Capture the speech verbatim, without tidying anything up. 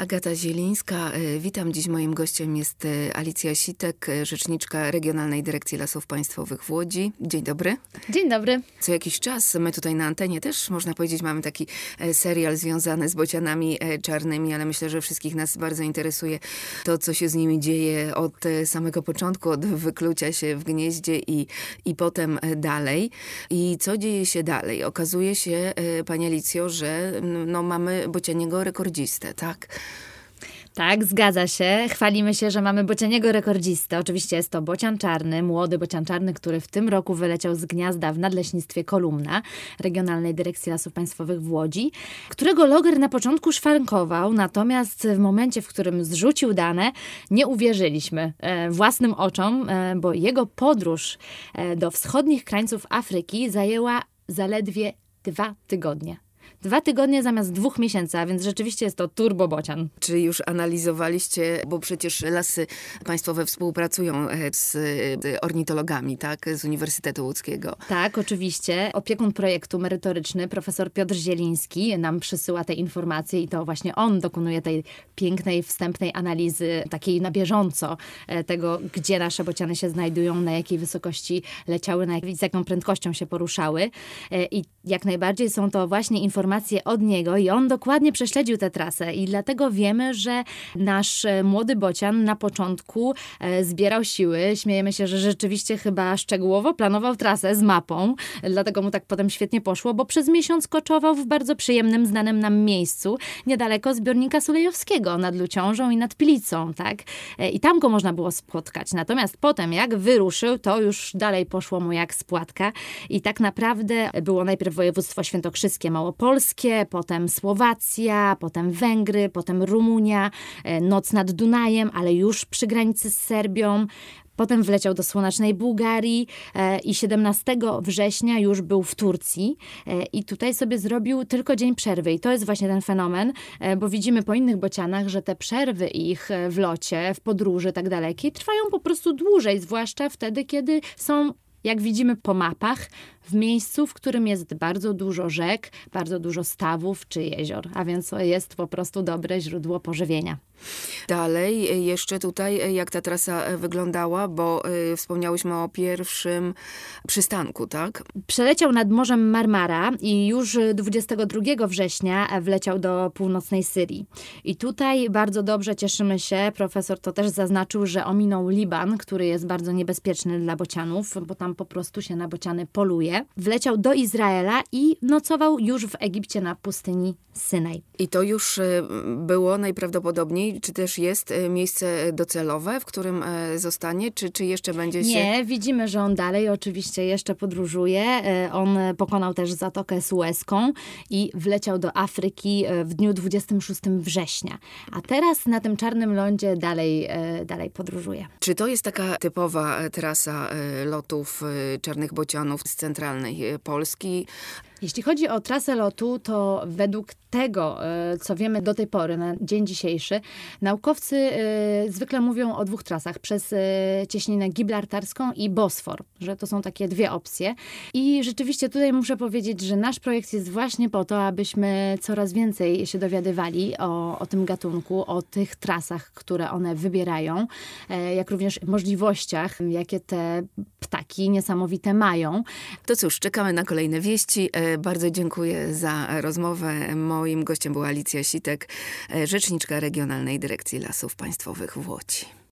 Agata Zielińska, witam. Dziś moim gościem jest Alicja Sitek, rzeczniczka Regionalnej Dyrekcji Lasów Państwowych w Łodzi. Dzień dobry. Dzień dobry. Co jakiś czas my tutaj na antenie też, można powiedzieć, mamy taki serial związany z bocianami czarnymi, ale myślę, że wszystkich nas bardzo interesuje to, co się z nimi dzieje od samego początku, od wyklucia się w gnieździe i, i potem dalej. I co dzieje się dalej? Okazuje się, pani Alicjo, że no, mamy bocianiego rekordzistę, tak? Tak, zgadza się. Chwalimy się, że mamy bocianiego rekordzistę. Oczywiście jest to bocian czarny, młody bocian czarny, który w tym roku wyleciał z gniazda w Nadleśnictwie Kolumna Regionalnej Dyrekcji Lasów Państwowych w Łodzi, którego loger na początku szwankował, natomiast w momencie, w którym zrzucił dane, nie uwierzyliśmy e, własnym oczom, e, bo jego podróż e, do wschodnich krańców Afryki zajęła zaledwie dwa tygodnie. Dwa tygodnie zamiast dwóch miesięcy, a więc rzeczywiście jest to turbobocian. Czy już analizowaliście, bo przecież Lasy Państwowe współpracują z ornitologami, tak? Z Uniwersytetu Łódzkiego. Tak, oczywiście. Opiekun projektu merytoryczny, profesor Piotr Zieliński, nam przysyła te informacje i to właśnie on dokonuje tej pięknej, wstępnej analizy, takiej na bieżąco tego, gdzie nasze bociany się znajdują, na jakiej wysokości leciały, na jak, z jaką prędkością się poruszały. I jak najbardziej są to właśnie informacje od niego i on dokładnie prześledził tę trasę i dlatego wiemy, że nasz młody bocian na początku e, zbierał siły. Śmiejemy się, że rzeczywiście chyba szczegółowo planował trasę z mapą, dlatego mu tak potem świetnie poszło, bo przez miesiąc koczował w bardzo przyjemnym, znanym nam miejscu, niedaleko zbiornika Sulejowskiego, nad Luciążą i nad Pilicą, tak? E, I tam go można było spotkać. Natomiast potem, jak wyruszył, to już dalej poszło mu jak z płatka i tak naprawdę było najpierw województwo świętokrzyskie, Małopolskie, potem Słowacja, potem Węgry, potem Rumunia, noc nad Dunajem, ale już przy granicy z Serbią. Potem wleciał do słonecznej Bułgarii e, i siedemnastego września już był w Turcji e, i tutaj sobie zrobił tylko dzień przerwy. I to jest właśnie ten fenomen, e, bo widzimy po innych bocianach, że te przerwy ich w locie, w podróży tak dalekiej trwają po prostu dłużej, zwłaszcza wtedy, kiedy są, jak widzimy po mapach, w miejscu, w którym jest bardzo dużo rzek, bardzo dużo stawów czy jezior, a więc jest po prostu dobre źródło pożywienia. Dalej jeszcze tutaj, jak ta trasa wyglądała, bo y, wspomniałyśmy o pierwszym przystanku, tak? Przeleciał nad Morzem Marmara i już dwudziestego drugiego września wleciał do północnej Syrii. I tutaj bardzo dobrze cieszymy się, profesor to też zaznaczył, że ominął Liban, który jest bardzo niebezpieczny dla bocianów, bo tam po prostu się na bociany poluje. Wleciał do Izraela i nocował już w Egipcie na pustyni Synaj. I to już było najprawdopodobniej, czy też jest miejsce docelowe, w którym zostanie, czy, czy jeszcze będzie się... Nie, widzimy, że on dalej oczywiście jeszcze podróżuje. On pokonał też Zatokę Sueską i wleciał do Afryki w dniu dwudziestego szóstego września. A teraz na tym czarnym lądzie dalej, dalej podróżuje. Czy to jest taka typowa trasa lotów czarnych bocianów z centralnej Polski? Jeśli chodzi o trasę lotu, to według tego, co wiemy do tej pory, na dzień dzisiejszy, naukowcy zwykle mówią o dwóch trasach. Przez cieśninę gibraltarską i Bosfor, że to są takie dwie opcje. I rzeczywiście tutaj muszę powiedzieć, że nasz projekt jest właśnie po to, abyśmy coraz więcej się dowiadywali o, o tym gatunku, o tych trasach, które one wybierają, jak również możliwościach, jakie te ptaki niesamowite mają. To cóż, czekamy na kolejne wieści. Bardzo dziękuję za rozmowę. Moim gościem była Alicja Sitek, rzeczniczka Regionalnej Dyrekcji Lasów Państwowych w Łodzi.